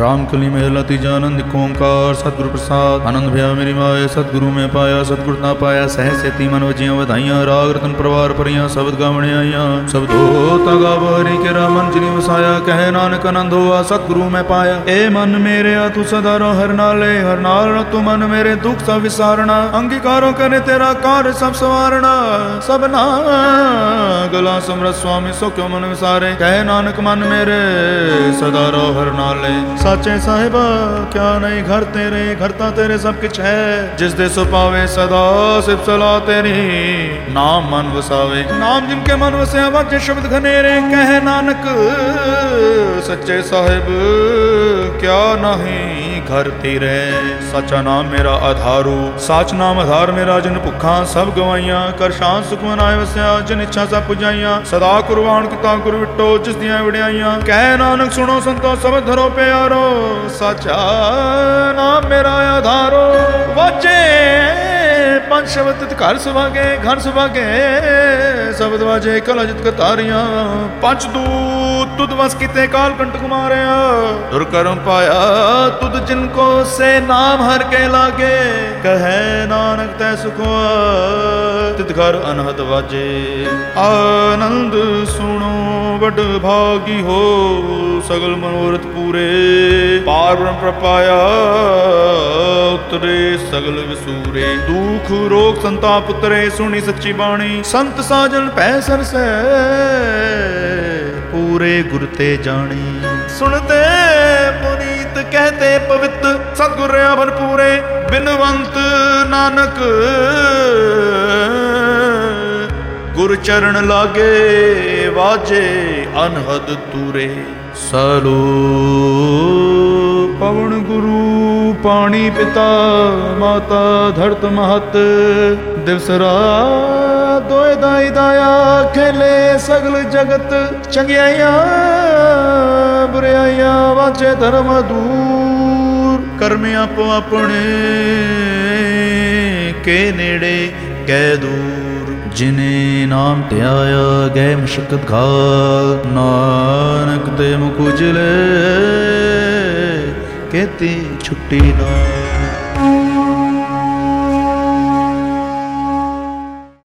राम कली महला तीजा आनंद ओंकार सतगुरु प्रसाद आनंद भया मेरी माए सतगुरु में पाया सतगुरु ना पाया सह सेती मन वजियां वधाइयां राग रतन प्रवार परियां शब्द गावणे आइयां शब्द होता गाव हरि के मन जिनी वसाया कहे नानक आनंद होआ सतगुरु में पाया ए मन मेरे आ तू सदा रो हर नाल तू मन मेरे दुख सब विसारना अंगीकारो करे तेरा कार्य सब सवारना सब ना गला समरत स्वामी सो क्यों मन विसारे कहे नानक मन मेरे सदा रो हर नाले साचे साहिबा क्या नहीं घर तेरे घरता तेरे सब कुछ है जिस दे सो पावे सदा सिर्फ सलाह तेरी नाम मन वसावे नाम जिनके मन वसे वाजे शब्द घनेरे कहे नानक सच्चे साहिब क्या नहीं घर तेरे सच्चा नाम मेरा आधारू साच नाम आधार मेरा जिन भुखा सब गवाइया कर शांत सुख मनाए वस्या जिन इच्छा सब पुजाइया सदा कुर्बान किता गुरु विटो जिस दियां वड़ियाइया कह नानक सुनो संतो सब धरो प्यारो सच्चा नाम मेरा आधारो वाजे पंच शब्द घर सुभागे शब्द वाजे कला जित कतारियां पंच दूत तुद वस किते काल कंटक मारिया दुर्कर्म पाया तुद जिनको से नाम हर के लागे कहे नानक तै सुखो तित घर अनहद वाजे आनंद सुनो बड़ भागी हो सगल मनोरथ पूरे पार ब्रह्म प्रपाया उतरे सगल विसूरे दुख रोग संताप उतरे सुनी सच्ची बाणी संत साजन पै सरसै पूरे गुर ते जानी सुनते पुनीत कहते पवित्र सतगुर भरपूरे बिनवंत नानक गुर चरण लागे वाजे अनहद तूरे सलो पवन गुरु पानी पिता माता धरत महत दिवस रात दोए दाई दाया खेले सगल जगत चंगियाइया बुराइया वाचे धर्म दूर कर्म आपो अपने के नेड़े कै दूर जिने नाम ध्याया गए मुशक्कत घाल नानक ते मुख उजले कहती छुट्टी ना।